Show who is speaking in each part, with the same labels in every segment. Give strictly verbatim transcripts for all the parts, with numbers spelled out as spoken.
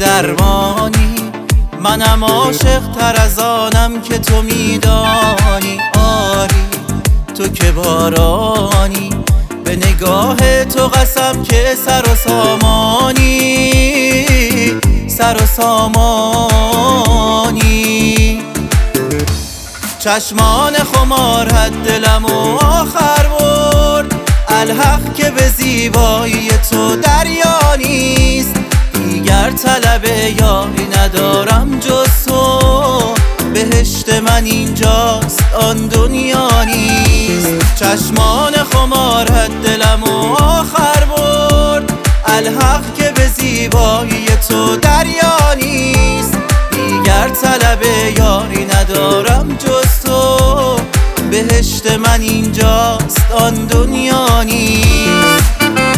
Speaker 1: درمانی، منم عاشق تر از آنم که تو میدانی. آری تو که بارانی، به نگاه تو قسم که سر و سامانی، سر و سامانی. چشمان خمارت دلم و آخر برد، الحق که به زیبایی تو دریا نیست. دیگر طلب یاری ندارم جز تو، بهشت من اینجاست آن دنیا نیست. چشمان خمارت دلم و آخر برد، الحق که به زیبایی تو دریا نیست. دیگر طلب یاری ندارم جز تو، بهشت من اینجاست آن دنیا نیست.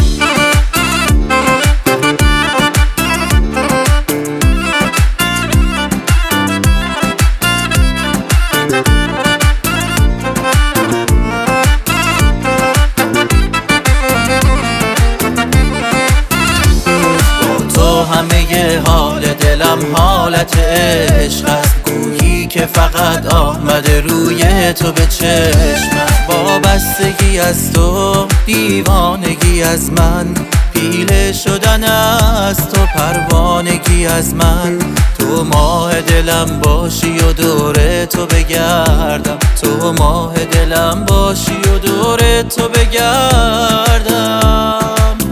Speaker 1: همه حال دلم حالت عشق است، گویی که فقط آمده روی تو به چشمم. وابستگی از تو، دیوانگی از من، پیله شدن از تو، پروانگی از من. تو ماه دلم باشی و دور تو بگردم، تو ماه دلم باشی و دور تو بگردم.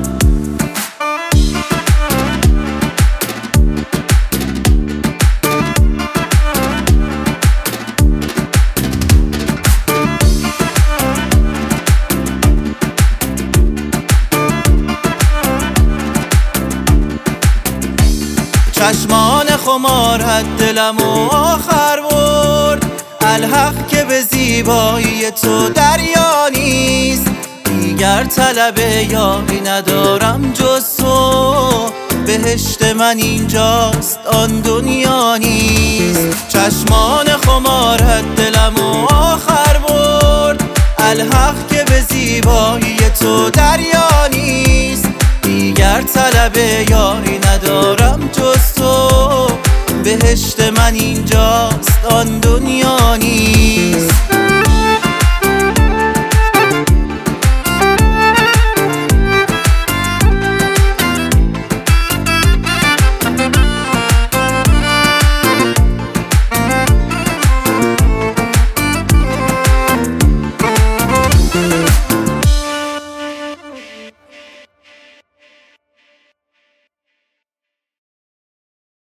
Speaker 1: چشمان خمارت دلم و آخر برد، الحق که به زیبایی تو دریا نیست. دیگر طلب یاری ندارم جز تو، بهشت من اینجاست آن دنیا نیست. چشمان خمارت دلم و آخر برد، الحق که به زیبایی تو دریا نیست. دیگر طلب یاری ندارم جز تو، بهشت من اینجاست آن